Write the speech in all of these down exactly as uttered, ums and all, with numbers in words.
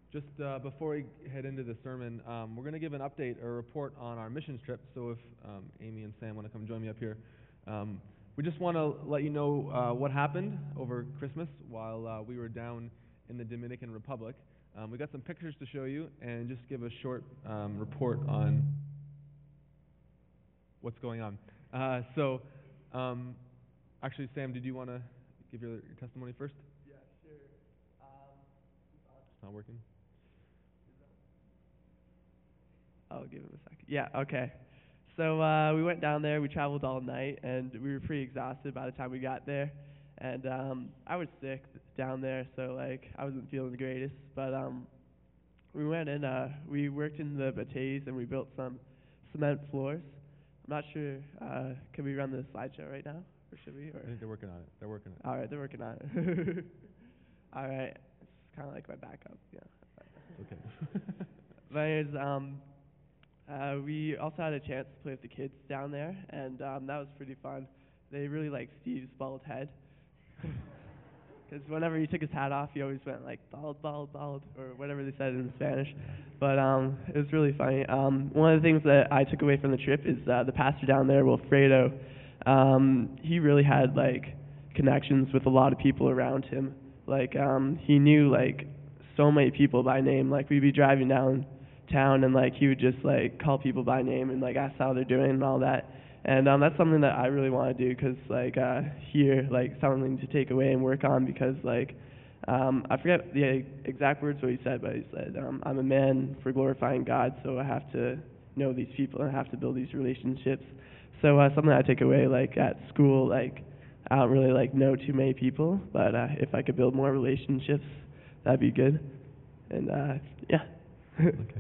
Just uh, before we head into the sermon, um, we're going to give an update or report on our missions trip. So if um, Amy and Sam want to come join me up here, um, we just want to let you know uh, what happened over Christmas while uh, we were down in the Dominican Republic. Um, we got some pictures to show you and just give a short um, report on what's going on. Uh, so, um, actually, Sam, did you want to give your, your testimony first? Yeah, sure. Um, It's not working. I'll give him a second. Yeah, okay. So uh, we went down there. We traveled all night, and we were pretty exhausted by the time we got there. And um, I was sick down there, so like I wasn't feeling the greatest. But um, we went in. Uh, we worked in the bateys, and we built some cement floors. I'm not sure. Uh, can we run the slideshow right now, or should we? Or? I think they're working on it. They're working on it. All right, they're working on it. All right, it's kind of like my backup. Yeah. It's okay. But anyways, um. Uh, we also had a chance to play with the kids down there, and um, that was pretty fun. They really liked Steve's bald head. Because whenever he took his hat off, he always went like, bald, bald, bald, or whatever they said in Spanish. But um, it was really funny. Um, one of the things that I took away from the trip is uh, the pastor down there, Wilfredo. Um, he really had like connections with a lot of people around him. Like um, he knew like so many people by name. Like we'd be driving down town and like he would just like call people by name and like ask how they're doing and all that, and um that's something that I really want to do, because like uh here like something to take away and work on, because like um I forget the exact words what he said, but he said um I'm a man for glorifying God, so I have to know these people and I have to build these relationships. So uh something I take away, like at school, like I don't really like know too many people, but uh if I could build more relationships, that'd be good. And uh yeah. Okay.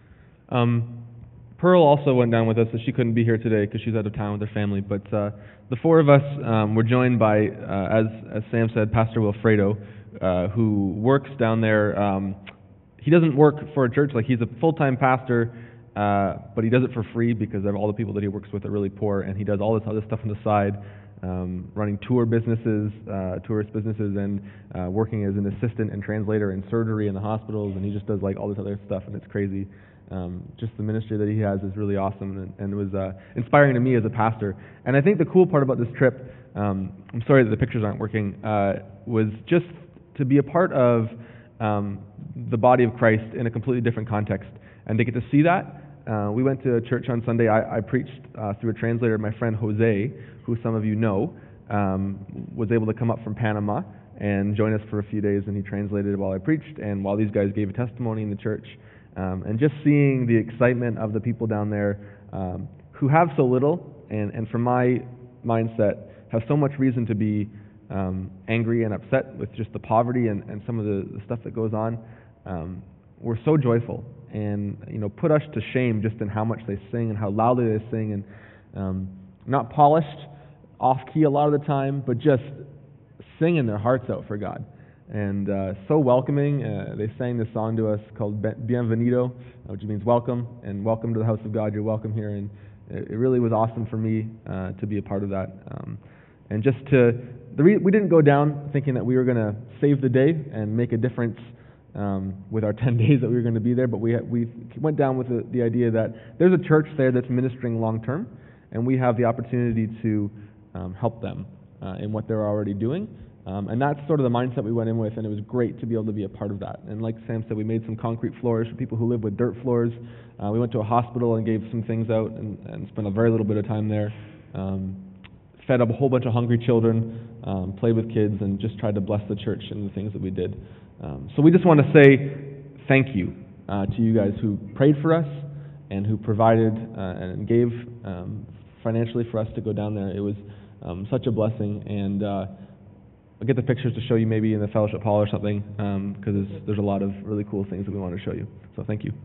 Um, Pearl also went down with us, so she couldn't be here today because she's out of town with her family. But uh, the four of us um, were joined by, uh, as as Sam said, Pastor Wilfredo, uh, who works down there. Um, he doesn't work for a church; like he's a full-time pastor, uh, but he does it for free because of all the people that he works with are really poor, and he does all this other stuff on the side, um, running tour businesses, uh, tourist businesses, and uh, working as an assistant and translator in surgery in the hospitals, and he just does like all this other stuff, and it's crazy. Um, just the ministry that he has is really awesome, and, and it was uh, inspiring to me as a pastor. And I think the cool part about this trip, um, I'm sorry that the pictures aren't working, uh, was just to be a part of um, the body of Christ in a completely different context, and to get to see that. Uh, we went to church on Sunday. I, I preached uh, through a translator. My friend Jose, who some of you know, um, was able to come up from Panama and join us for a few days, and he translated while I preached, and while these guys gave a testimony in the church. Um, and just seeing the excitement of the people down there um, who have so little, and, and from my mindset, have so much reason to be um, angry and upset with just the poverty and, and some of the, the stuff that goes on, um, were so joyful, and you know, put us to shame just in how much they sing and how loudly they sing, and um, not polished, off key a lot of the time, but just singing their hearts out for God. And uh, so welcoming. Uh, they sang this song to us called Bienvenido, which means welcome, and welcome to the house of God. You're welcome here, and it, it really was awesome for me uh, to be a part of that. Um, and just to, the re- we didn't go down thinking that we were going to save the day and make a difference um, with our ten days that we were going to be there, but we ha- we went down with the, the idea that there's a church there that's ministering long term, and we have the opportunity to um, help them uh, in what they're already doing. Um, and that's sort of the mindset we went in with, and it was great to be able to be a part of that. And like Sam said, we made some concrete floors for people who live with dirt floors. Uh, we went to a hospital and gave some things out, and, and spent a very little bit of time there. Um, fed up a whole bunch of hungry children, um, played with kids, and just tried to bless the church and the things that we did. Um, so we just want to say thank you uh, to you guys who prayed for us and who provided uh, and gave um, financially for us to go down there. It was um, such a blessing, and uh, I'll get the pictures to show you maybe in the fellowship hall or something, because um, there's, there's a lot of really cool things that we want to show you. So thank you.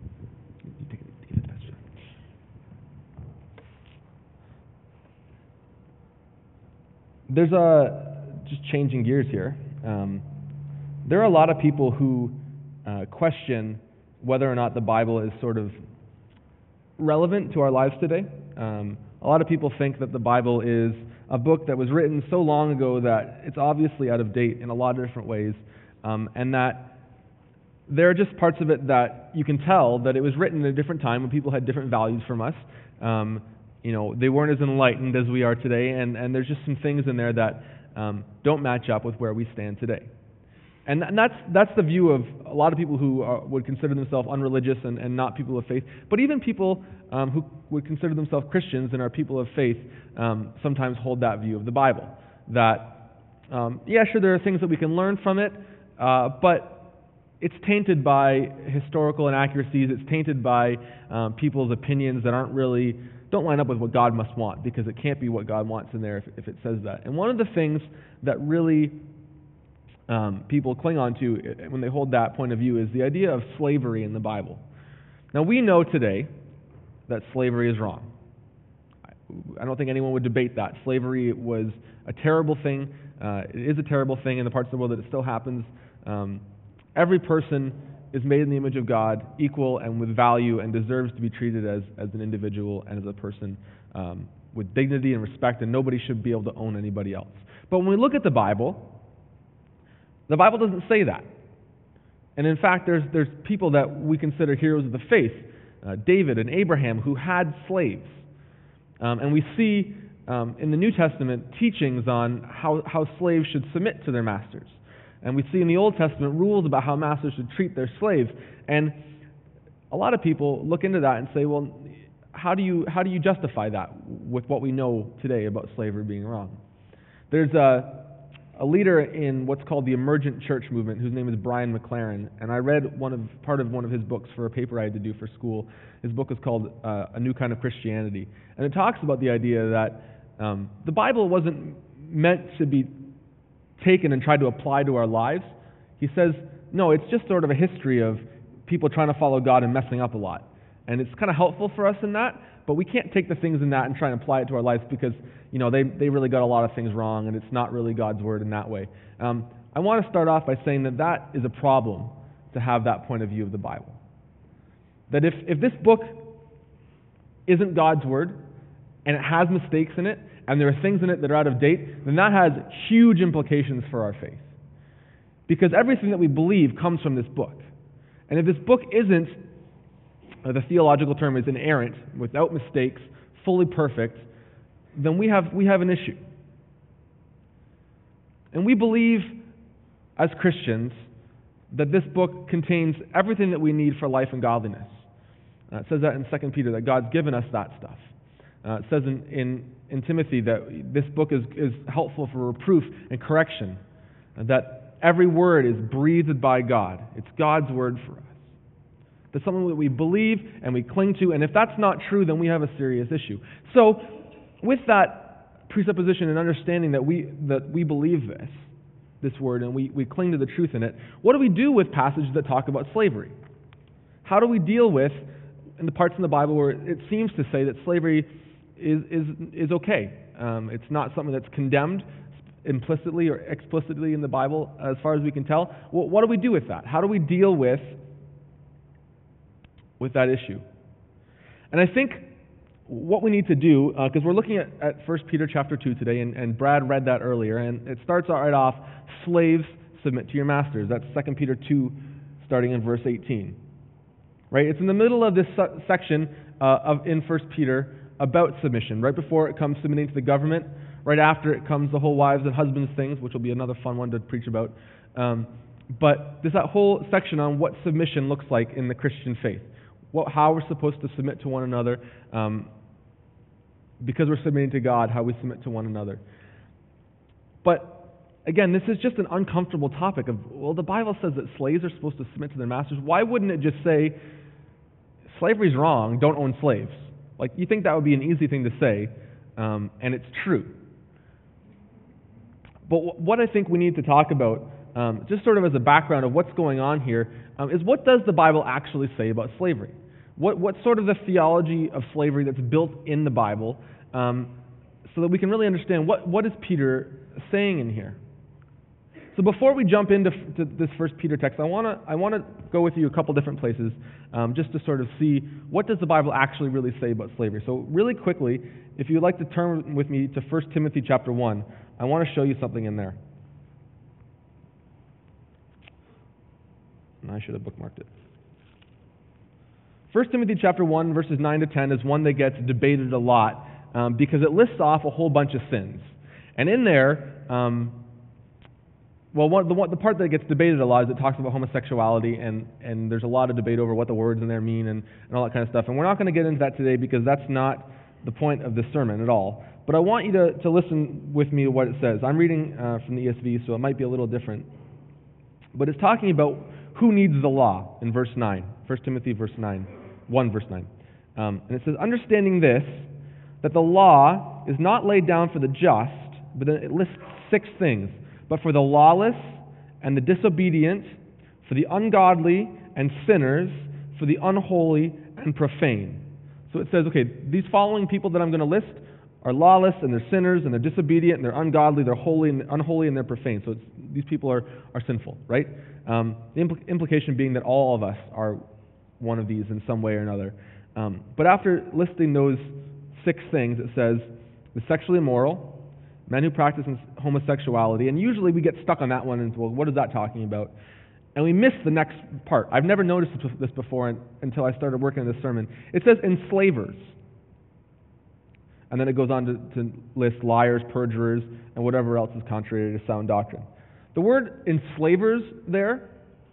There's a, just changing gears here, um, there are a lot of people who uh, question whether or not the Bible is sort of relevant to our lives today. Um, a lot of people think that the Bible is a book that was written so long ago that it's obviously out of date in a lot of different ways, um, and that there are just parts of it that you can tell that it was written at a different time when people had different values from us. Um, you know, they weren't as enlightened as we are today, and, and there's just some things in there that um, don't match up with where we stand today. And, th- and that's that's the view of a lot of people who are, would consider themselves unreligious and, and not people of faith. But even people um, who would consider themselves Christians and are people of faith um, sometimes hold that view of the Bible. That, um, yeah, sure, there are things that we can learn from it, uh, but it's tainted by historical inaccuracies. It's tainted by um, people's opinions that aren't really, don't line up with what God must want, because it can't be what God wants in there if, if it says that. And one of the things that really Um, people cling on to when they hold that point of view is the idea of slavery in the Bible. Now, we know today that slavery is wrong. I don't think anyone would debate that. Slavery was a terrible thing. Uh, it is a terrible thing in the parts of the world that it still happens. Um, every person is made in the image of God, equal and with value, and deserves to be treated as, as an individual and as a person um, with dignity and respect, and nobody should be able to own anybody else. But when we look at the Bible, the Bible doesn't say that. And in fact, there's there's people that we consider heroes of the faith, uh, David and Abraham, who had slaves. Um, and we see um, in the New Testament teachings on how, how slaves should submit to their masters. And we see in the Old Testament rules about how masters should treat their slaves. And a lot of people look into that and say, well, how do you how do you justify that with what we know today about slavery being wrong? There's a a leader in what's called the emergent church movement, whose name is Brian McLaren, and I read one of part of one of his books for a paper I had to do for school. His book is called uh, A New Kind of Christianity, and it talks about the idea that um, the Bible wasn't meant to be taken and tried to apply to our lives. He says, no, it's just sort of a history of people trying to follow God and messing up a lot, and it's kind of helpful for us in that, but we can't take the things in that and try and apply it to our lives because, you know, they, they really got a lot of things wrong, and it's not really God's word in that way. Um, I want to start off by saying that that is a problem to have that point of view of the Bible. That if, if this book isn't God's word, and it has mistakes in it, and there are things in it that are out of date, then that has huge implications for our faith. Because everything that we believe comes from this book. And if this book isn't, uh, the theological term is inerrant, without mistakes, fully perfect, then we have we have an issue. And we believe, as Christians, that this book contains everything that we need for life and godliness. Uh, it says that in Second Peter, that God's given us that stuff. Uh, it says in, in, in Timothy that this book is, is helpful for reproof and correction, and that every word is breathed by God. It's God's word for us. That's something that we believe and we cling to, and if that's not true, then we have a serious issue. So, with that presupposition and understanding that we that we believe this, this word, and we, we cling to the truth in it, what do we do with passages that talk about slavery? How do we deal with, in the parts in the Bible where it seems to say that slavery is is, is okay? Um, it's not something that's condemned implicitly or explicitly in the Bible, as far as we can tell. Well, what do we do with that? How do we deal with with that issue? And I think what we need to do, because uh, we're looking at, at First Peter chapter two today, and, and Brad read that earlier, and it starts right off, slaves, submit to your masters. That's Second Peter two, starting in verse eighteen. Right? It's in the middle of this su- section uh, of in First Peter about submission. Right before it comes submitting to the government, right after it comes the whole wives and husbands things, which will be another fun one to preach about. Um, but there's that whole section on what submission looks like in the Christian faith. What, how we're supposed to submit to one another, um, because we're submitting to God, how we submit to one another. But again, this is just an uncomfortable topic of, well, the Bible says that slaves are supposed to submit to their masters. Why wouldn't it just say, slavery's wrong, don't own slaves? Like, you think that would be an easy thing to say, um, and it's true. But w- what I think we need to talk about, um, just sort of as a background of what's going on here, um, is what does the Bible actually say about slavery? What What's sort of the theology of slavery that's built in the Bible, um, so that we can really understand what, what is Peter saying in here. So before we jump into to this First Peter text, I want to I want to go with you a couple different places, um, just to sort of see what does the Bible actually really say about slavery. So really quickly, if you'd like to turn with me to First Timothy chapter one, I want to show you something in there. I should have bookmarked it. First Timothy chapter one, verses nine to ten is one that gets debated a lot um, because it lists off a whole bunch of sins. And in there, um, well, one, the, one, the part that gets debated a lot is it talks about homosexuality, and, and there's a lot of debate over what the words in there mean and, and all that kind of stuff. And we're not going to get into that today because that's not the point of this sermon at all. But I want you to, to listen with me to what it says. I'm reading uh, from the E S V, so it might be a little different. But it's talking about who needs the law in verse nine. First Timothy verse nine, one verse nine. Um, and it says, understanding this, that the law is not laid down for the just, but then it lists six things. But for the lawless and the disobedient, for the ungodly and sinners, for the unholy and profane. So it says, okay, these following people that I'm going to list are lawless, and they're sinners, and they're disobedient, and they're ungodly, they're holy and unholy, and they're profane. So it's, these people are, are sinful, right? Um, the impl- implication being that all of us are one of these in some way or another. Um, but after listing those six things, it says the sexually immoral, men who practice homosexuality, and usually we get stuck on that one and, well, what is that talking about? And we miss the next part. I've never noticed this before until I started working on this sermon. It says enslavers. And then it goes on to, to list liars, perjurers, and whatever else is contrary to sound doctrine. The word enslavers there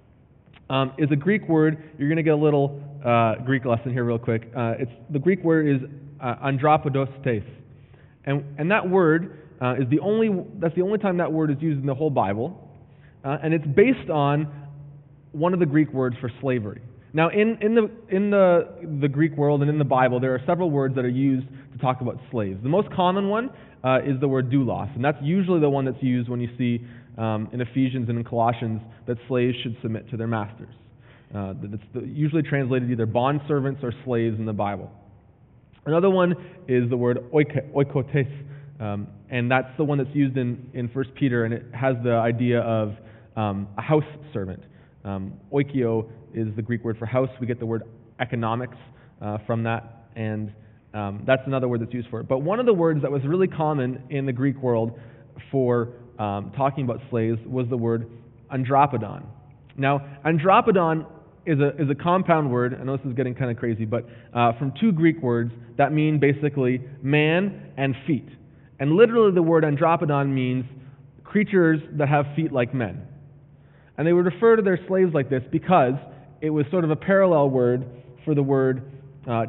um, is a Greek word. You're going to get a little uh, Greek lesson here real quick. Uh, it's the Greek word is uh, andropodostes. And, and that word uh, is the only, that's the only time that word is used in the whole Bible. Uh, and it's based on one of the Greek words for slavery. Now, in, in the in the the Greek world and in the Bible, there are several words that are used to talk about slaves. The most common one uh, is the word doulos, and that's usually the one that's used when you see um, in Ephesians and in Colossians that slaves should submit to their masters. Uh, that's the, usually translated either bondservants or slaves in the Bible. Another one is the word oike, oikotes, um, and that's the one that's used in, in First Peter, and it has the idea of um, a house servant. Um, oikio is the Greek word for house. We get the word economics uh, from that, and um, that's another word that's used for it. But one of the words that was really common in the Greek world for um, talking about slaves was the word andropodon. Now, andropodon is a is a compound word. I know this is getting kind of crazy, but uh, from two Greek words that mean basically man and feet. And literally the word andropodon means creatures that have feet like men. And they would refer to their slaves like this because it was sort of a parallel word for the word uh,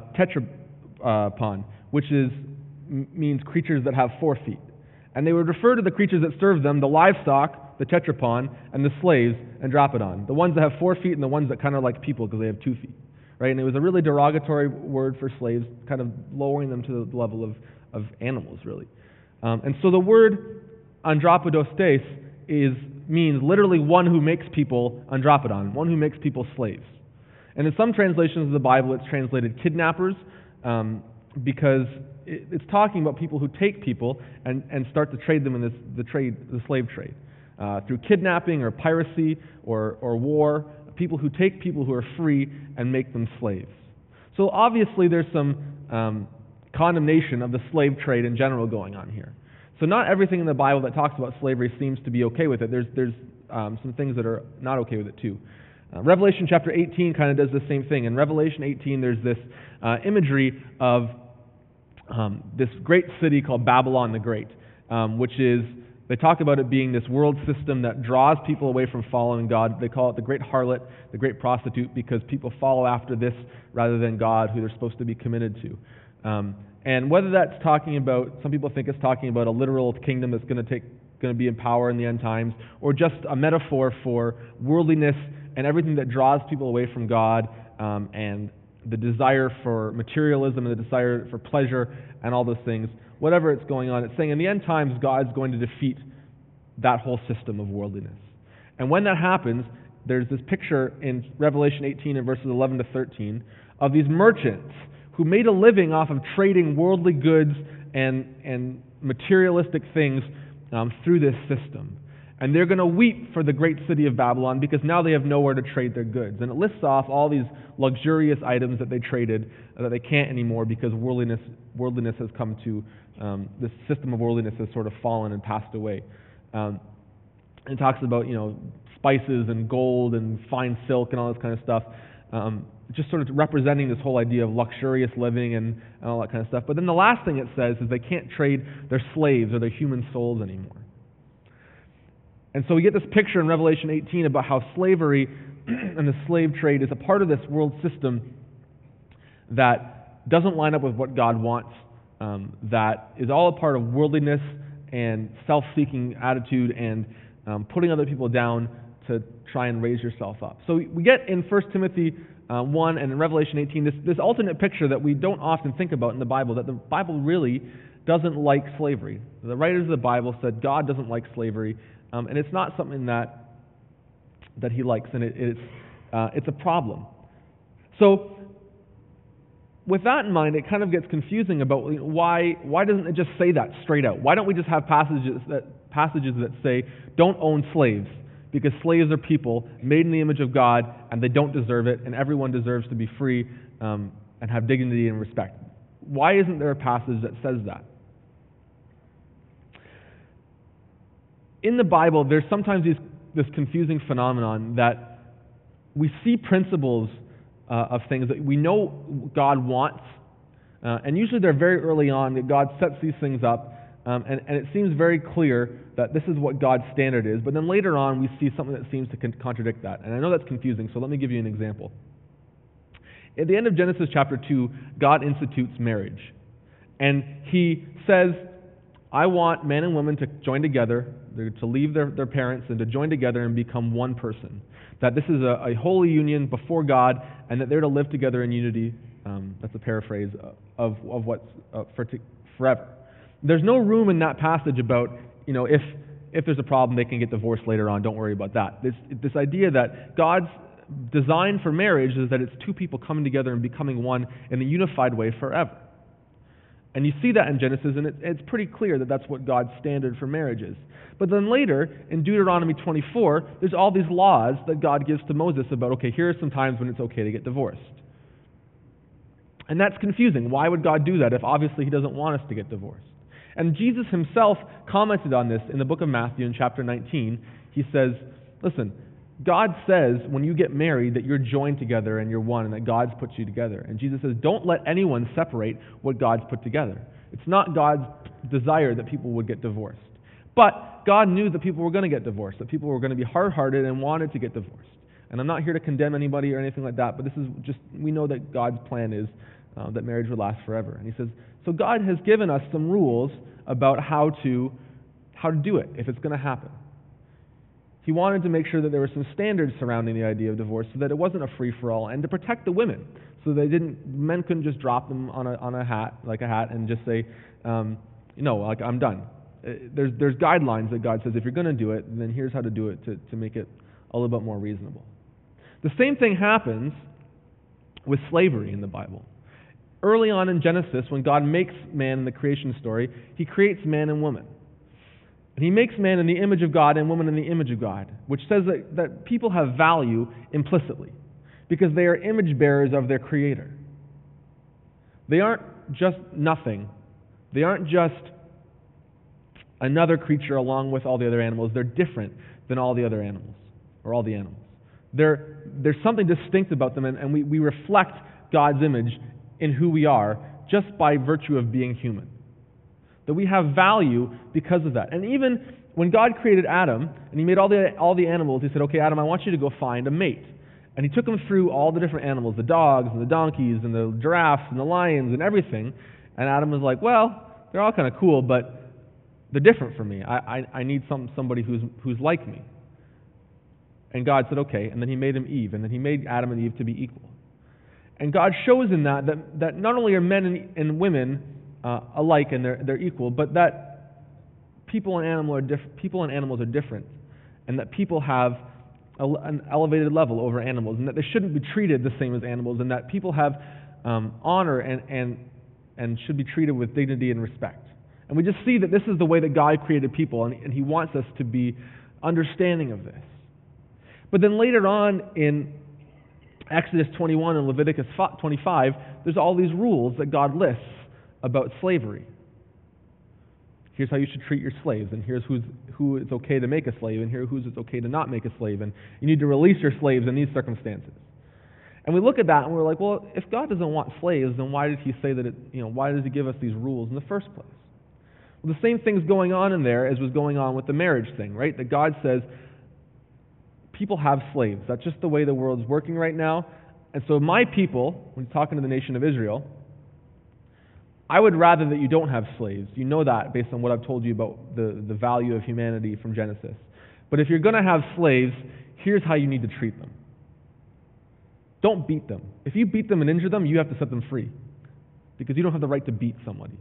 tetrapon, which is m- means creatures that have four feet. And they would refer to the creatures that served them, the livestock, the tetrapon, and the slaves, andropodon. The ones that have four feet and the ones that kind of like people because they have two feet. Right? And it was a really derogatory word for slaves, kind of lowering them to the level of, of animals, really. Um, and so the word andropodostes is means literally one who makes people andropodon, one who makes people slaves. And in some translations of the Bible, it's translated kidnappers um, because it, it's talking about people who take people and, and start to trade them in this, the trade, the slave trade, uh, through kidnapping or piracy or, or war. People who take people who are free and make them slaves. So obviously, there's some um, condemnation of the slave trade in general going on here. So not everything in the Bible that talks about slavery seems to be okay with it. There's there's um, some things that are not okay with it too. Uh, Revelation chapter eighteen kind of does the same thing. In Revelation eighteen, there's this uh, imagery of um, this great city called Babylon the Great, um, which is, they talk about it being this world system that draws people away from following God. They call it the great harlot, the great prostitute, because people follow after this rather than God, who they're supposed to be committed to. Um, And whether that's talking about, some people think it's talking about a literal kingdom that's going to take, going to be in power in the end times, or just a metaphor for worldliness and everything that draws people away from God, um, and the desire for materialism and the desire for pleasure and all those things. Whatever it's going on, it's saying in the end times God's going to defeat that whole system of worldliness. And when that happens, there's this picture in Revelation eighteen and verses eleven to thirteen of these merchants who made a living off of trading worldly goods and, and materialistic things um, through this system. And they're going to weep for the great city of Babylon because now they have nowhere to trade their goods. And it lists off all these luxurious items that they traded uh, that they can't anymore because worldliness, worldliness has come to, um, this system of worldliness has sort of fallen and passed away. Um, and it talks about, you know, spices and gold and fine silk and all this kind of stuff, um, just sort of representing this whole idea of luxurious living and, and all that kind of stuff. But then the last thing it says is they can't trade their slaves or their human souls anymore. And so we get this picture in Revelation eighteen about how slavery and the slave trade is a part of this world system that doesn't line up with what God wants, um, that is all a part of worldliness and self-seeking attitude and um, putting other people down to try and raise yourself up. So we get in First Timothy uh, one and in Revelation eighteen this, this alternate picture that we don't often think about in the Bible, that the Bible really doesn't like slavery. The writers of the Bible said God doesn't like slavery, um, and it's not something that that He likes, and it, it's uh, it's a problem. So with that in mind, it kind of gets confusing about why why doesn't it just say that straight out? Why don't we just have passages that passages that say don't own slaves, because slaves are people made in the image of God and they don't deserve it, and everyone deserves to be free um, and have dignity and respect? Why isn't there a passage that says that? In the Bible, there's sometimes these, this confusing phenomenon that we see principles uh, of things that we know God wants, uh, and usually they're very early on that God sets these things up, um, and, and it seems very clear that this is what God's standard is, but then later on we see something that seems to con- contradict that. And I know that's confusing, so let me give you an example. At the end of Genesis chapter two, God institutes marriage, and He says, I want man and woman to join together, to leave their, their parents and to join together and become one person. That this is a, a holy union before God, and that they're to live together in unity. Um, that's a paraphrase of, of what's uh, for to, forever. There's no room in that passage about, you know, if if there's a problem, they can get divorced later on. Don't worry about that. This this idea that God's design for marriage is that it's two people coming together and becoming one in a unified way forever. And you see that in Genesis, and it, it's pretty clear that that's what God's standard for marriage is. But then later, in Deuteronomy twenty-four, there's all these laws that God gives to Moses about, okay, here are some times when it's okay to get divorced. And that's confusing. Why would God do that if obviously He doesn't want us to get divorced? And Jesus Himself commented on this in the book of Matthew in chapter nineteen. He says, listen, God says when you get married that you're joined together and you're one, and that God's put you together. And Jesus says, don't let anyone separate what God's put together. It's not God's desire that people would get divorced. But God knew that people were going to get divorced, that people were going to be hard-hearted and wanted to get divorced. And I'm not here to condemn anybody or anything like that, but this is just, we know that God's plan is uh, that marriage would last forever. And He says, so God has given us some rules about how to how to do it if it's going to happen. He wanted to make sure that there were some standards surrounding the idea of divorce so that it wasn't a free-for-all, and to protect the women so they didn't men couldn't just drop them on a on a hat like a hat and just say, um, no, like I'm done. Uh, there's there's guidelines that God says if you're going to do it, then here's how to do it to, to make it a little bit more reasonable. The same thing happens with slavery in the Bible. Early on in Genesis, when God makes man in the creation story, He creates man and woman. And He makes man in the image of God and woman in the image of God, which says that, that people have value implicitly because they are image bearers of their Creator. They aren't just nothing. They aren't just another creature along with all the other animals. They're different than all the other animals, or all the animals. They're, there's something distinct about them, and, and we, we reflect God's image in who we are just by virtue of being human. That we have value because of that. And even when God created Adam and He made all the all the animals, He said, okay, Adam, I want you to go find a mate. And He took him through all the different animals, the dogs and the donkeys and the giraffes and the lions and everything. And Adam was like, well, they're all kind of cool, but they're different from me. I, I, I need some somebody who's who's like me. And God said, okay. And then He made him Eve. And then He made Adam and Eve to be equal. And God shows in that that, that not only are men and, and women uh, alike and they're, they're equal, but that people and, animal are diff- people and animals are different, and that people have a, an elevated level over animals, and that they shouldn't be treated the same as animals, and that people have um, honor and, and, and should be treated with dignity and respect. And we just see that this is the way that God created people, and, and He wants us to be understanding of this. But then later on in Exodus twenty-one and Leviticus twenty-five, there's all these rules that God lists about slavery. Here's how you should treat your slaves, and here's who's, who it's okay to make a slave, and here who's it's okay to not make a slave, and you need to release your slaves in these circumstances. And we look at that and we're like, well, if God doesn't want slaves, then why did he say that it, you know, why does he give us these rules in the first place? Well, the same thing's going on in there as was going on with the marriage thing, right? That God says, people have slaves. That's just the way the world's working right now. And so my people, when talking to the nation of Israel, I would rather that you don't have slaves. You know that based on what I've told you about the, the value of humanity from Genesis. But if you're going to have slaves, here's how you need to treat them. Don't beat them. If you beat them and injure them, you have to set them free, because you don't have the right to beat somebody.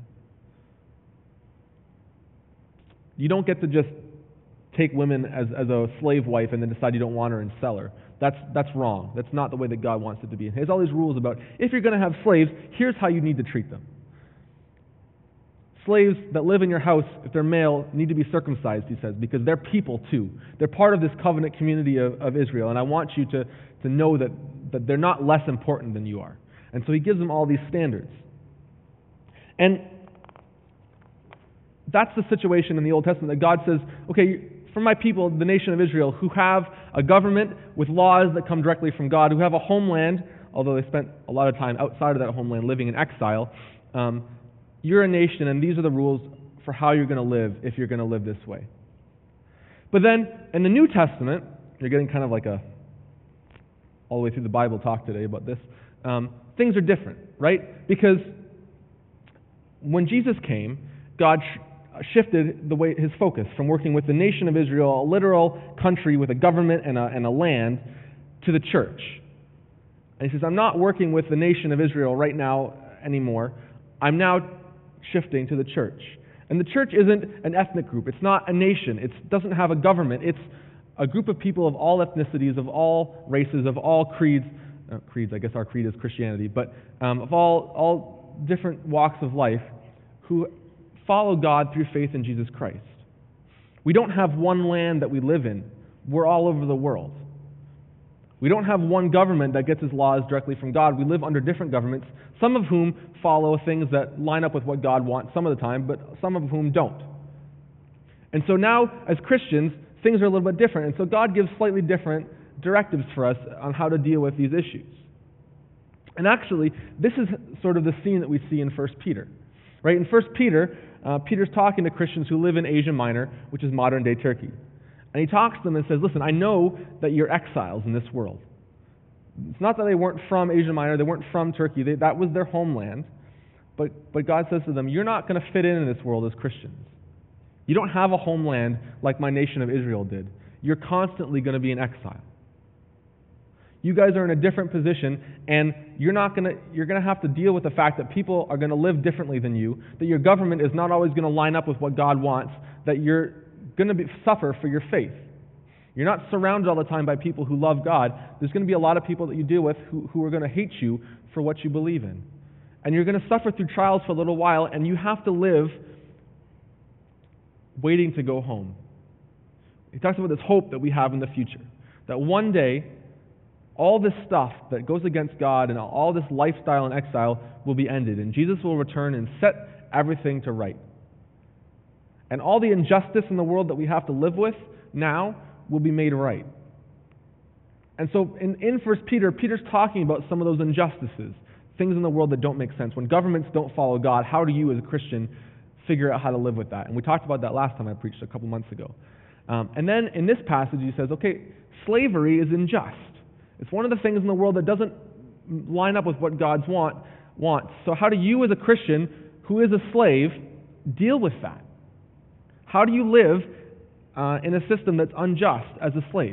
You don't get to just take women as, as a slave wife and then decide you don't want her and sell her. That's, that's wrong. That's not the way that God wants it to be. And he has all these rules about, if you're going to have slaves, here's how you need to treat them. Slaves that live in your house, if they're male, need to be circumcised, he says, because they're people too. They're part of this covenant community of, of Israel, and I want you to, to know that, that they're not less important than you are. And so he gives them all these standards. And that's the situation in the Old Testament, that God says, okay, for my people, the nation of Israel, who have a government with laws that come directly from God, who have a homeland, although they spent a lot of time outside of that homeland living in exile, um, you're a nation, and these are the rules for how you're going to live if you're going to live this way. But then, in the New Testament, you're getting kind of like a, all the way through the Bible talk today about this, um, things are different, right? Because when Jesus came, God sh- shifted the way his focus from working with the nation of Israel, a literal country with a government and a, and a land, to the church. And he says, I'm not working with the nation of Israel right now anymore. I'm now shifting to the church. And the church isn't an ethnic group. It's not a nation. It doesn't have a government. It's a group of people of all ethnicities, of all races, of all creeds. Uh, creeds, I guess our creed is Christianity, but um, of all, all different walks of life who follow God through faith in Jesus Christ. We don't have one land that we live in. We're all over the world. We don't have one government that gets its laws directly from God. We live under different governments, some of whom follow things that line up with what God wants some of the time, but some of whom don't. And so now, as Christians, things are a little bit different. And so God gives slightly different directives for us on how to deal with these issues. And actually, this is sort of the scene that we see in First Peter. Right? In First Peter, uh, Peter's talking to Christians who live in Asia Minor, which is modern-day Turkey. And he talks to them and says, listen, I know that you're exiles in this world. It's not that they weren't from Asia Minor, they weren't from Turkey, they, that was their homeland. But, but God says to them, you're not going to fit in in this world as Christians. You don't have a homeland like my nation of Israel did. You're constantly going to be in exile. You guys are in a different position, and you're not going to, you're going to have to deal with the fact that people are going to live differently than you, that your government is not always going to line up with what God wants, that you're going to be, suffer for your faith. You're not surrounded all the time by people who love God. There's going to be a lot of people that you deal with who, who are going to hate you for what you believe in. And you're going to suffer through trials for a little while, and you have to live waiting to go home. He talks about this hope that we have in the future, that one day all this stuff that goes against God and all this lifestyle in exile will be ended, and Jesus will return and set everything to right. And all the injustice in the world that we have to live with now will be made right. And so in, in First Peter, Peter's talking about some of those injustices, things in the world that don't make sense. When governments don't follow God, how do you as a Christian figure out how to live with that? And we talked about that last time I preached a couple months ago. Um, and then in this passage he says, okay, slavery is unjust. It's one of the things in the world that doesn't line up with what God's want, wants. So how do you as a Christian who is a slave deal with that? How do you live uh, in a system that's unjust as a slave?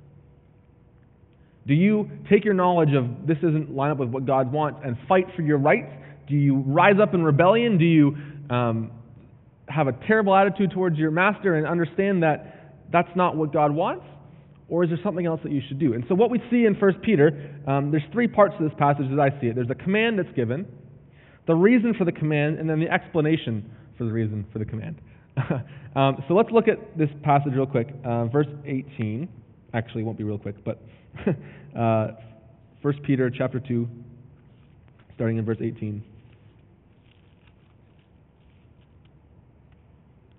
Do you take your knowledge of this isn't line up with what God wants and fight for your rights? Do you rise up in rebellion? Do you um, have a terrible attitude towards your master and understand that that's not what God wants? Or is there something else that you should do? And so what we see in First Peter, um, there's three parts to this passage as I see it. There's a command that's given, the reason for the command, and then the explanation for the reason for the command. um, so let's look at this passage real quick. Uh, verse eighteen. Actually, it won't be real quick, but uh, First Peter chapter two, starting in verse eighteen.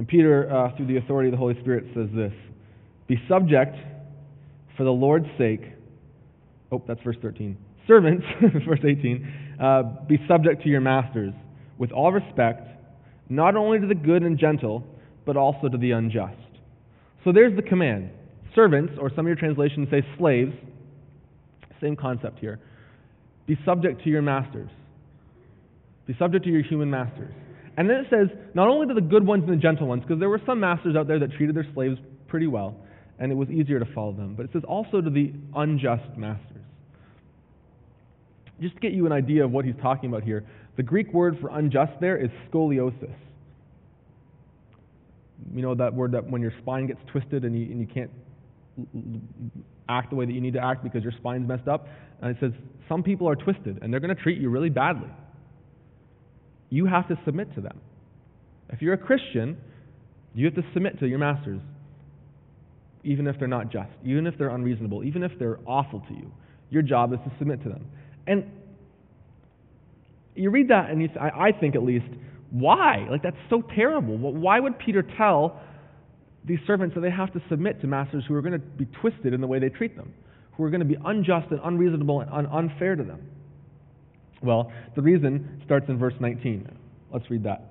And Peter, uh, through the authority of the Holy Spirit, says this: "Be subject for the Lord's sake." Oh, that's verse thirteen. "Servants," verse eighteen, uh, "be subject to your masters with all respect, not only to the good and gentle, but also to the unjust." So there's the command. Servants, or some of your translations say slaves, same concept here. Be subject to your masters. Be subject to your human masters. And then it says, not only to the good ones and the gentle ones, because there were some masters out there that treated their slaves pretty well, and it was easier to follow them, but it says also to the unjust masters. Just to get you an idea of what he's talking about here, the Greek word for unjust there is scoliosis. You know that word that when your spine gets twisted and you, and you can't act the way that you need to act because your spine's messed up? And it says some people are twisted and they're going to treat you really badly. You have to submit to them. If you're a Christian, you have to submit to your masters, even if they're not just, even if they're unreasonable, even if they're awful to you. Your job is to submit to them. And you read that, and you, I, I think at least, why? Like, that's so terrible. Why would Peter tell these servants that they have to submit to masters who are going to be twisted in the way they treat them, who are going to be unjust and unreasonable and un- unfair to them? Well, the reason starts in verse nineteen. Let's read that.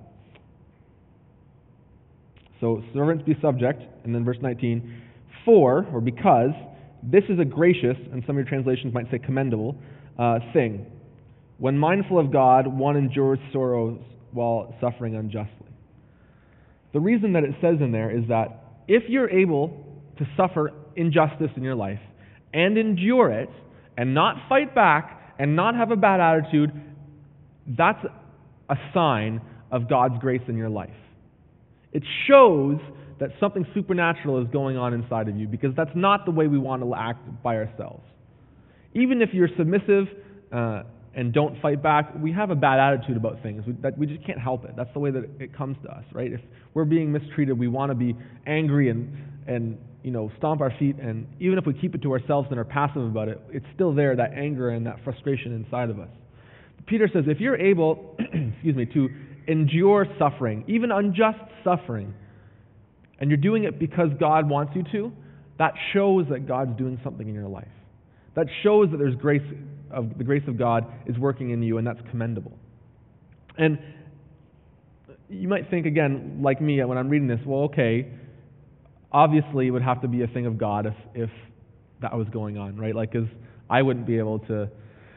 So, servants be subject, and then verse nineteen, "For," or because, "this is a gracious," and some of your translations might say commendable, uh, "thing. When mindful of God, one endures sorrows while suffering unjustly." The reason that it says in there is that if you're able to suffer injustice in your life and endure it and not fight back and not have a bad attitude, that's a sign of God's grace in your life. It shows that something supernatural is going on inside of you, because that's not the way we want to act by ourselves. Even if you're submissive uh, and don't fight back, we have a bad attitude about things. We, that, we just can't help it. That's the way that it comes to us, right? If we're being mistreated, we want to be angry and, and you know, stomp our feet, and even if we keep it to ourselves and are passive about it, it's still there, that anger and that frustration inside of us. Peter says, if you're able, excuse me, to endure suffering, even unjust suffering, and you're doing it because God wants you to, that shows that God's doing something in your life. That shows that there's grace of the grace of God is working in you, and that's commendable. And you might think, again, like me, when I'm reading this, well, okay, obviously it would have to be a thing of God if if that was going on, right? Like, because I wouldn't be able to,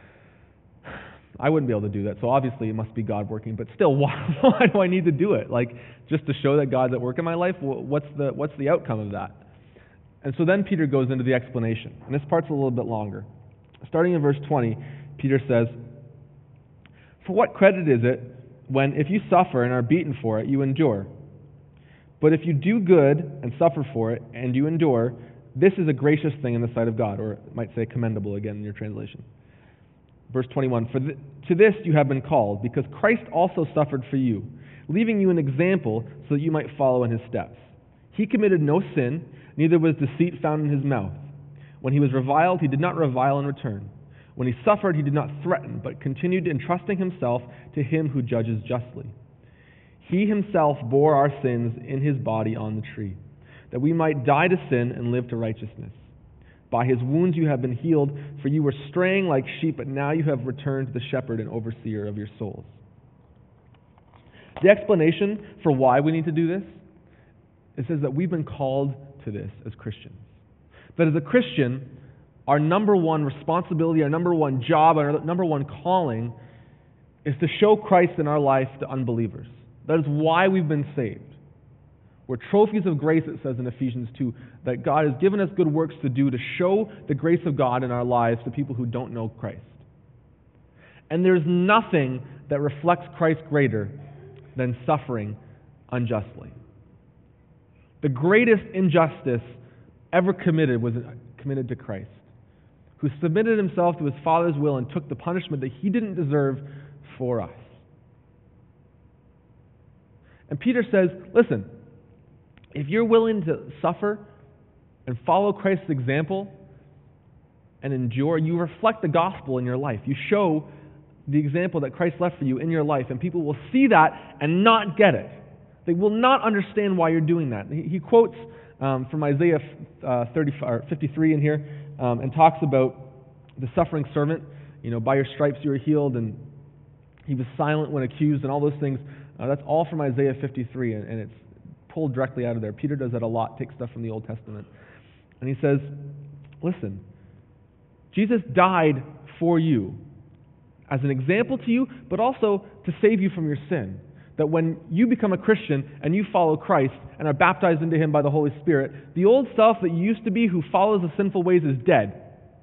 I wouldn't be able to do that. So obviously it must be God working. But still, why, why do I need to do it? Like, just to show that God's at work in my life? What's the what's the outcome of that? And so then Peter goes into the explanation, and this part's a little bit longer. Starting in verse twenty, Peter says, "For what credit is it when, if you suffer and are beaten for it, you endure? But if you do good and suffer for it, and you endure, this is a gracious thing in the sight of God," or it might say commendable again in your translation. Verse twenty-one, "For th- to this you have been called, because Christ also suffered for you, leaving you an example so that you might follow in his steps. He committed no sin, neither was deceit found in his mouth. When he was reviled, he did not revile in return. When he suffered, he did not threaten, but continued entrusting himself to him who judges justly. He himself bore our sins in his body on the tree, that we might die to sin and live to righteousness. By his wounds you have been healed, for you were straying like sheep, but now you have returned to the shepherd and overseer of your souls." The explanation for why we need to do this, it says that we've been called to this as Christians. That as a Christian, our number one responsibility, our number one job, our number one calling is to show Christ in our life to unbelievers. That is why we've been saved. We're trophies of grace, it says in Ephesians two, that God has given us good works to do to show the grace of God in our lives to people who don't know Christ. And there's nothing that reflects Christ greater than suffering unjustly. The greatest injustice ever committed was committed to Christ, who submitted himself to his Father's will and took the punishment that he didn't deserve for us. And Peter says, listen, if you're willing to suffer and follow Christ's example and endure, you reflect the gospel in your life. You show the example that Christ left for you in your life, and people will see that and not get it. They will not understand why you're doing that. He, he quotes um, from Isaiah uh, thirty, or fifty-three in here um, and talks about the suffering servant. You know, by your stripes you are healed, and he was silent when accused, and all those things. Uh, that's all from Isaiah fifty-three, and, and it's pulled directly out of there. Peter does that a lot, takes stuff from the Old Testament. And he says, listen, Jesus died for you as an example to you, but also to save you from your sin. That when you become a Christian and you follow Christ and are baptized into Him by the Holy Spirit, the old self that you used to be who follows the sinful ways is dead.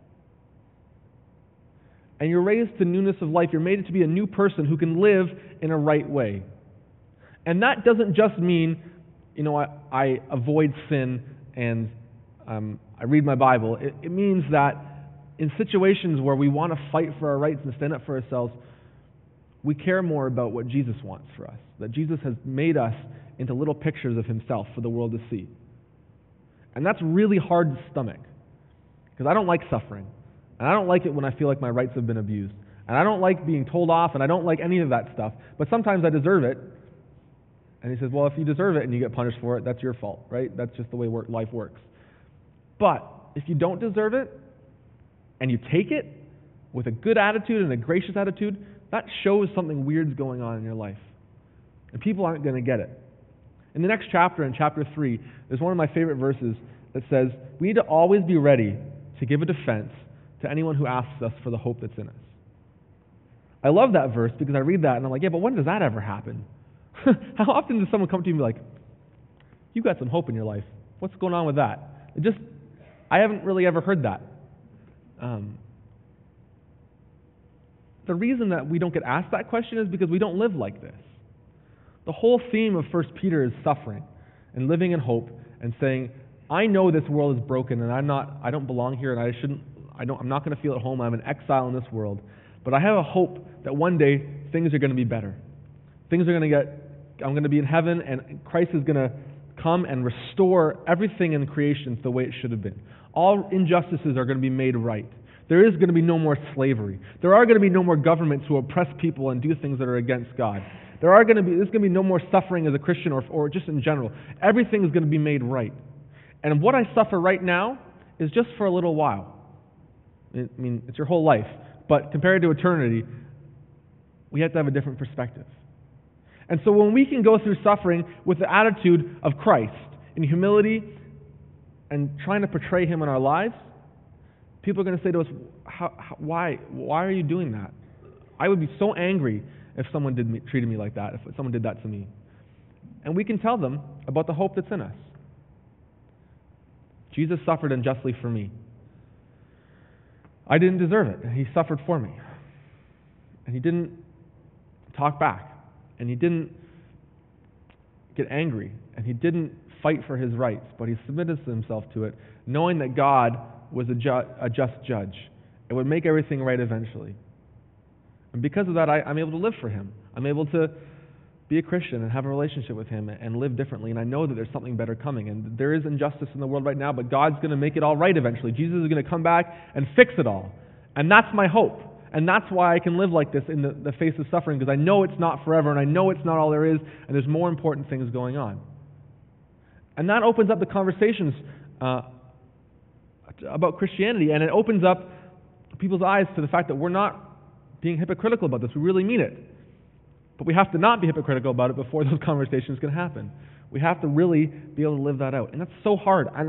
And you're raised to newness of life. You're made to be a new person who can live in a right way. And that doesn't just mean, you know, I, I avoid sin and um, I read my Bible. It, it means that in situations where we want to fight for our rights and stand up for ourselves, we care more about what Jesus wants for us. That Jesus has made us into little pictures of Himself for the world to see. And that's really hard to stomach. Because I don't like suffering. And I don't like it when I feel like my rights have been abused. And I don't like being told off, and I don't like any of that stuff. But sometimes I deserve it. And He says, well, if you deserve it and you get punished for it, that's your fault, right? That's just the way work, life works. But if you don't deserve it, and you take it with a good attitude and a gracious attitude, that shows something weird's going on in your life. And people aren't going to get it. In the next chapter, in chapter three, there's one of my favorite verses that says, we need to always be ready to give a defense to anyone who asks us for the hope that's in us. I love that verse because I read that and I'm like, yeah, but when does that ever happen? How often does someone come to you and be like, you've got some hope in your life. What's going on with that? It just, I haven't really ever heard that. Um, the reason that we don't get asked that question is because we don't live like this. The whole theme of First Peter is suffering and living in hope and saying, I know this world is broken and I'm not, I don't belong here and I shouldn't, I don't, I'm not going to feel at home. I'm an exile in this world. But I have a hope that one day things are going to be better. Things are going to get, I'm going to be in heaven and Christ is going to come and restore everything in creation the way it should have been. All injustices are going to be made right. There is going to be no more slavery. There are going to be no more governments who oppress people and do things that are against God. There are going to be, there's going to be no more suffering as a Christian or, or just in general. Everything is going to be made right. And what I suffer right now is just for a little while. I mean, it's your whole life. But compared to eternity, we have to have a different perspective. And so when we can go through suffering with the attitude of Christ, in humility and trying to portray Him in our lives, people are going to say to us, how, how, why? Why are you doing that? I would be so angry if someone did me, treated me like that, if someone did that to me. And we can tell them about the hope that's in us. Jesus suffered unjustly for me. I didn't deserve it. He suffered for me. And He didn't talk back. And He didn't get angry. And He didn't fight for His rights. But He submitted Himself to it, knowing that God was a, ju- a just judge. It would make everything right eventually. And because of that, I, I'm able to live for Him. I'm able to be a Christian and have a relationship with Him and live differently. And I know that there's something better coming. And there is injustice in the world right now, but God's going to make it all right eventually. Jesus is going to come back and fix it all. And that's my hope. And that's why I can live like this in the, the face of suffering, because I know it's not forever, and I know it's not all there is, and there's more important things going on. And that opens up the conversations uh, about Christianity, and it opens up people's eyes to the fact that we're not being hypocritical about this. We really mean it. But we have to not be hypocritical about it before those conversations can happen. We have to really be able to live that out. And that's so hard. And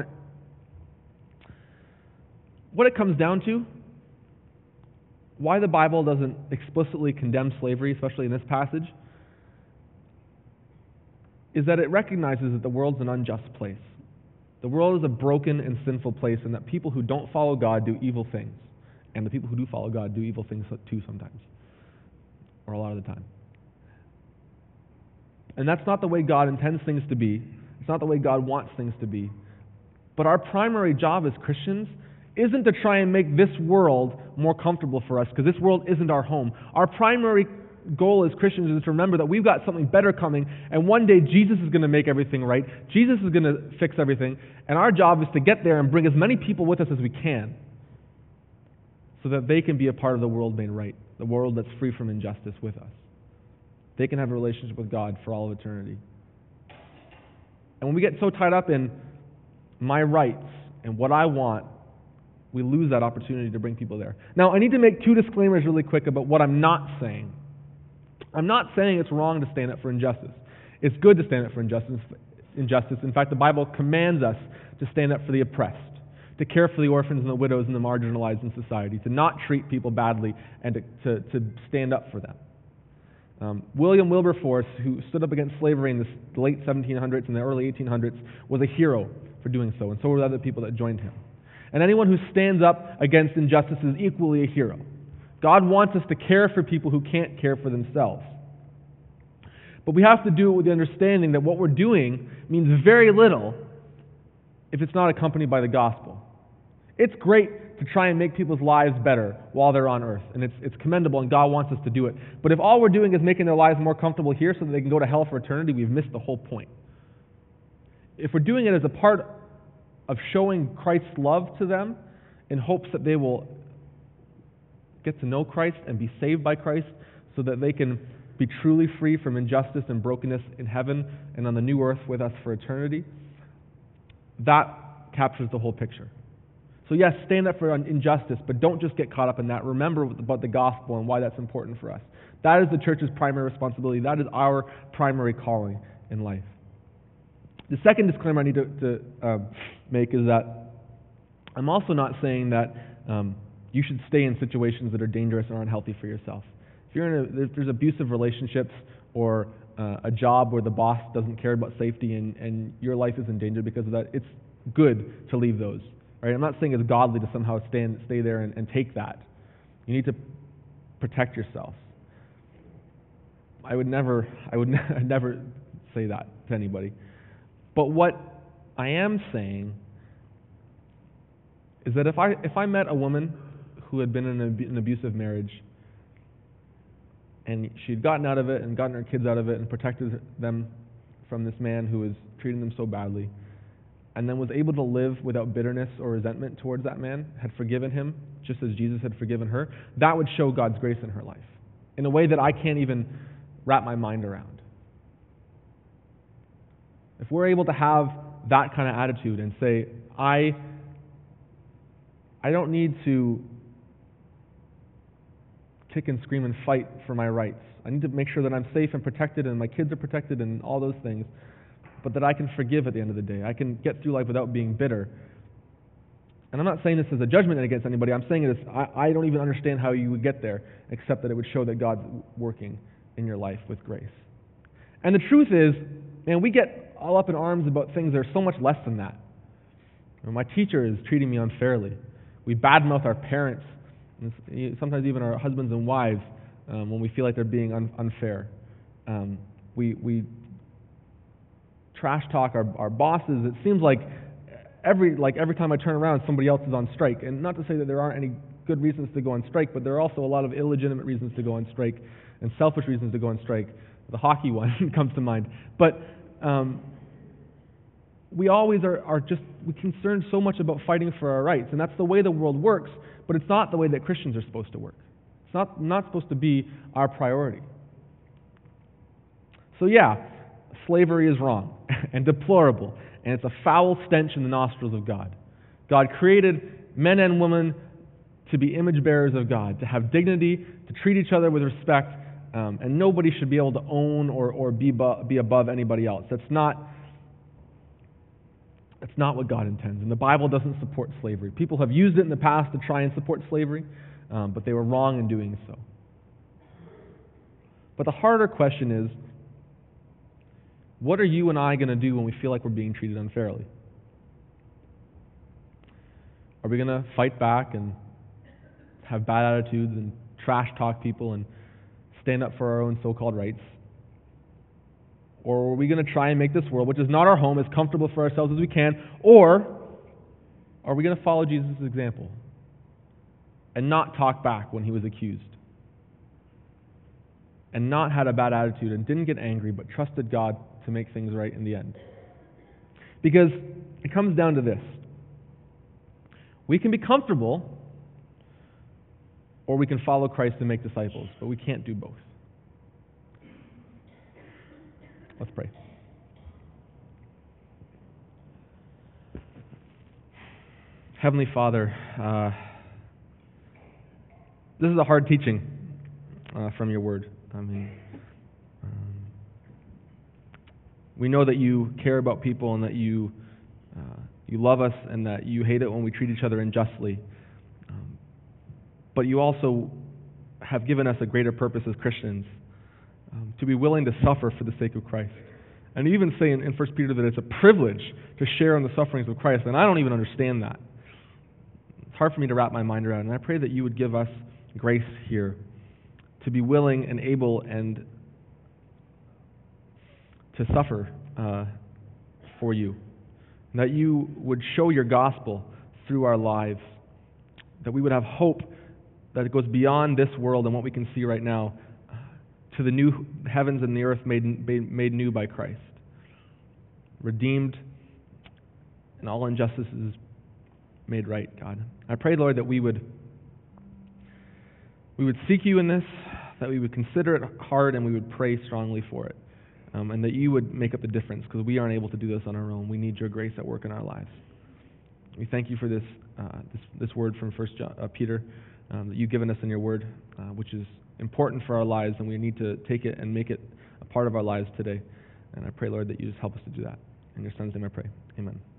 what it comes down to, why the Bible doesn't explicitly condemn slavery, especially in this passage, is that it recognizes that the world's an unjust place. The world is a broken and sinful place, and that people who don't follow God do evil things. And the people who do follow God do evil things too sometimes, or a lot of the time. And that's not the way God intends things to be. It's not the way God wants things to be. But our primary job as Christians isn't to try and make this world more comfortable for us, because this world isn't our home. Our primary goal as Christians is to remember that we've got something better coming, and one day Jesus is going to make everything right. Jesus is going to fix everything, and our job is to get there and bring as many people with us as we can, so that they can be a part of the world made right, the world that's free from injustice with us. They can have a relationship with God for all of eternity. And when we get so tied up in my rights and what I want, we lose that opportunity to bring people there. Now, I need to make two disclaimers really quick about what I'm not saying. I'm not saying it's wrong to stand up for injustice. It's good to stand up for injustice. Injustice. In fact, the Bible commands us to stand up for the oppressed, to care for the orphans and the widows and the marginalized in society, to not treat people badly, and to, to, to stand up for them. Um, William Wilberforce, who stood up against slavery in the late seventeen hundreds and the early eighteen hundreds, was a hero for doing so, and so were the other people that joined him. And anyone who stands up against injustice is equally a hero. God wants us to care for people who can't care for themselves. But we have to do it with the understanding that what we're doing means very little if it's not accompanied by the gospel. It's great to try and make people's lives better while they're on earth, and it's, it's commendable, and God wants us to do it. But if all we're doing is making their lives more comfortable here so that they can go to hell for eternity, we've missed the whole point. If we're doing it as a part of showing Christ's love to them in hopes that they will get to know Christ and be saved by Christ so that they can be truly free from injustice and brokenness in heaven and on the new earth with us for eternity, that captures the whole picture. So yes, stand up for injustice, but don't just get caught up in that. Remember about the gospel and why that's important for us. That is the church's primary responsibility. That is our primary calling in life. The second disclaimer I need to, to uh, make is that I'm also not saying that um, you should stay in situations that are dangerous or unhealthy for yourself. If you're in a, if there's abusive relationships or uh, a job where the boss doesn't care about safety and, and your life is in danger because of that, it's good to leave those. Right? I'm not saying it's godly to somehow stand, stay there and, and take that. You need to protect yourself. I would never, I would ne- never say that to anybody. But what I am saying is that if I if I met a woman who had been in an, an abusive marriage and she had gotten out of it and gotten her kids out of it and protected them from this man who was treating them so badly, and then was able to live without bitterness or resentment towards that man, had forgiven him just as Jesus had forgiven her, that would show God's grace in her life in a way that I can't even wrap my mind around. If we're able to have that kind of attitude and say, I, I don't need to kick and scream and fight for my rights. I need to make sure that I'm safe and protected and my kids are protected and all those things, but that I can forgive at the end of the day. I can get through life without being bitter. And I'm not saying this as a judgment against anybody. I'm saying it as I, I don't even understand how you would get there, except that it would show that God's working in your life with grace. And the truth is, man, we get all up in arms about things that are so much less than that. You know, my teacher is treating me unfairly. We badmouth our parents, and sometimes even our husbands and wives, um, when we feel like they're being un- unfair. Um, we we trash talk our, our bosses. It seems like every like every time I turn around, somebody else is on strike. And not to say that there aren't any good reasons to go on strike, but there are also a lot of illegitimate reasons to go on strike and selfish reasons to go on strike. The hockey one comes to mind. But um, we always are, are just we concerned so much about fighting for our rights, and that's the way the world works, but it's not the way that Christians are supposed to work. It's not, not supposed to be our priority. So yeah, slavery is wrong and deplorable, and it's a foul stench in the nostrils of God. God created men and women to be image bearers of God, to have dignity, to treat each other with respect, um, and nobody should be able to own or, or be, bu- be above anybody else. That's not, that's not what God intends, and the Bible doesn't support slavery. People have used it in the past to try and support slavery, um, but they were wrong in doing so. But the harder question is, what are you and I going to do when we feel like we're being treated unfairly? Are we going to fight back and have bad attitudes and trash talk people and stand up for our own so-called rights? Or are we going to try and make this world, which is not our home, as comfortable for ourselves as we can? Or are we going to follow Jesus' example and not talk back when he was accused? And not had a bad attitude and didn't get angry, but trusted God to make things right in the end? Because it comes down to this. We can be comfortable, or we can follow Christ and make disciples, but we can't do both. Let's pray. Heavenly Father, uh, this is a hard teaching uh, from your word. I mean, um, we know that you care about people and that you uh, you love us and that you hate it when we treat each other unjustly. Um, but you also have given us a greater purpose as Christians, um, to be willing to suffer for the sake of Christ. And you even say in, in First Peter that it's a privilege to share in the sufferings of Christ, and I don't even understand that. It's hard for me to wrap my mind around, and I pray that you would give us grace here to be willing and able and to suffer uh, for you, and that you would show your gospel through our lives, that we would have hope that it goes beyond this world and what we can see right now to the new heavens and the earth made, made new by Christ, redeemed, and all injustices made right, God. I pray, Lord, that we would we would seek you in this, that we would consider it hard, and we would pray strongly for it, um, and that you would make up the difference, because we aren't able to do this on our own. We need your grace at work in our lives. We thank you for this uh, this, this word from First John, uh, Peter um, that you've given us in your word, uh, which is important for our lives, and we need to take it and make it a part of our lives today. And I pray, Lord, that you just help us to do that. In your Son's name I pray. Amen.